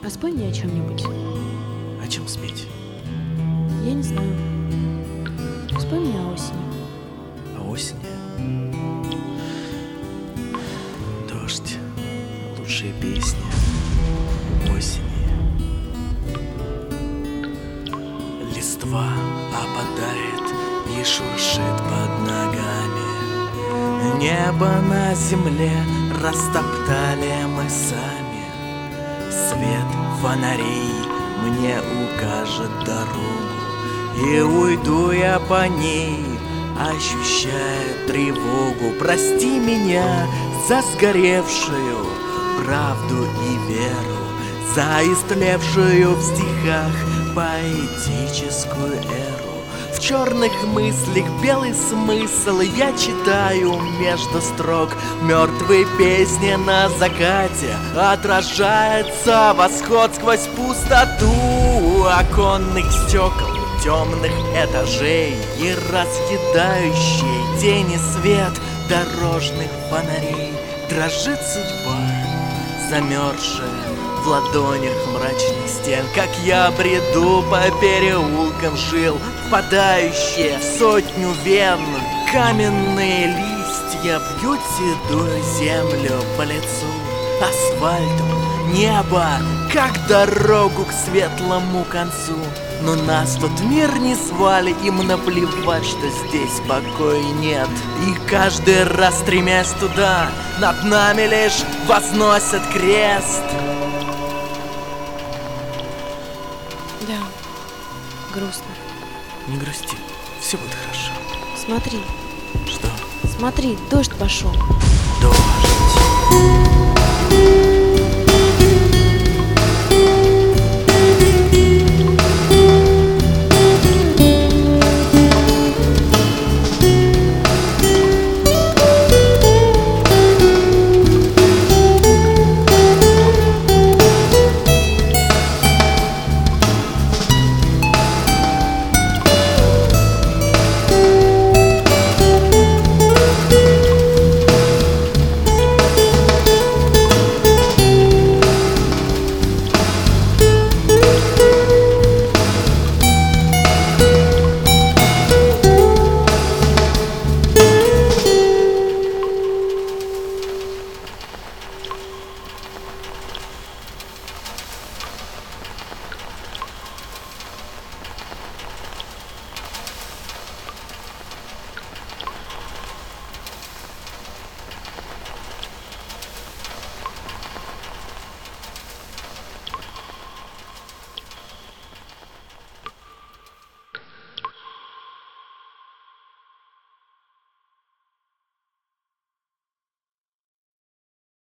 А спой мне о чем-нибудь. О чем спеть? Я не знаю. Спой мне о осени. О осени? Дождь. Лучшие песни осени. Листва опадает и шуршит под ногами. Небо на земле растоптали мы сами. Свет фонарей мне укажет дорогу, и уйду я по ней, ощущая тревогу. Прости меня за сгоревшую правду и веру, за истлевшую в стихах поэтическую эру. В черных мыслях белый смысл я читаю между строк. Мертвые песни на закате, отражается восход сквозь пустоту оконных стекол, темных этажей и разъедающий тени свет дорожных фонарей. Дрожит судьба, замерзшая в ладонях мрачных стен, как я бреду по переулкам жил, впадающие в сотню вен. Каменные листья бьют седую землю по лицу, асфальту, небо, как дорогу к светлому концу. Но нас тут мир не звали, им наплевать, что здесь покоя нет. И каждый раз, стремясь туда, над нами лишь возносят крест. Да, грустно. Не грусти, все будет хорошо. Смотри, Что? смотри, дождь пошел. Дождь.